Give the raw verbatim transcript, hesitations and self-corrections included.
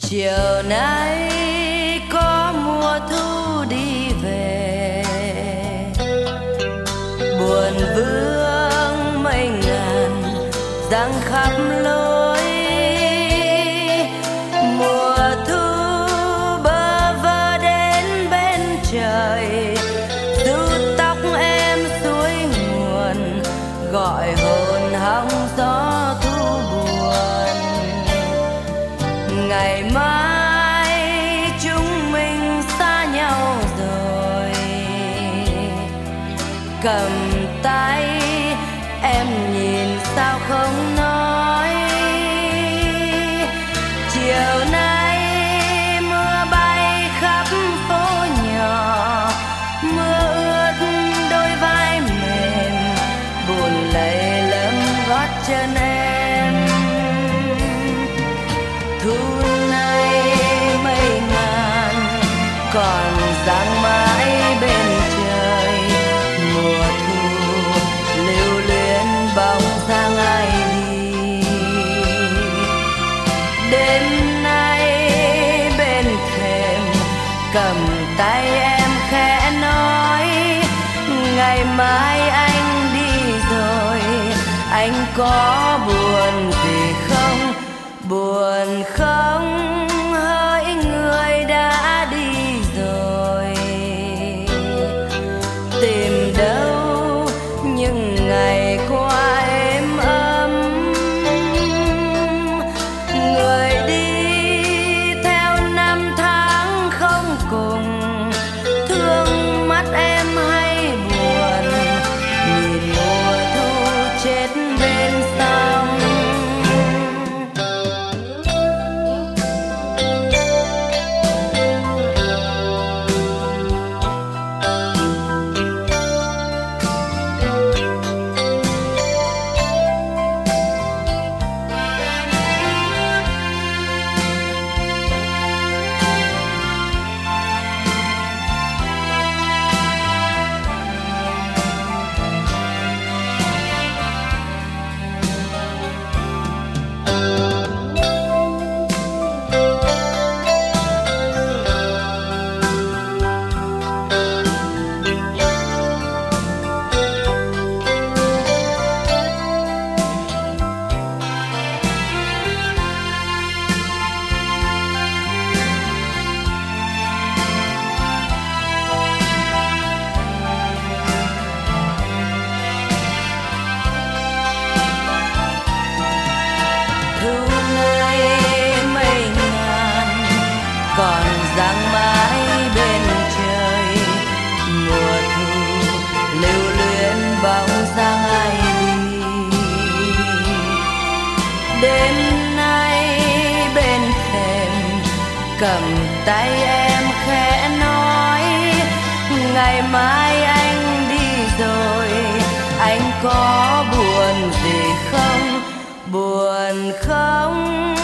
Chiều nay có mùa thu đi về, buồn vương mây ngàn giăng khắp lối. Mùa thu bơ vơ đến bên trời, rút tóc em suối nguồn, gọi hồn hong gió thu buồn. Ngày mai chúng mình xa nhau rồi, cầm tay em nhìn sao không nói. Chiều nay mưa bay khắp phố nhỏ, mưa ướt đôi vai mềm, buồn lầy lấm gót chân em. Thu nay mây ngàn còn giăng mãi bên trời, mùa thu lưu luyến bóng dáng ai đi. Đêm nay bên thềm cầm tay em khẽ nói, ngày mai anh đi rồi, anh có buồn gì không? Buồn không hỡi người đã đi rồi, tìm đâu những ngày qua êm ấm. Người đi theo năm tháng không cùng, thương mắt em hay buồn, nhìn mùa thu chết bên sông. Còn giăng mãi bên trời, mùa thu lưu luyến bóng dáng ai đi. Đêm nay bên thềm cầm tay em khẽ nói, ngày mai anh đi rồi, anh có buồn gì không? Buồn không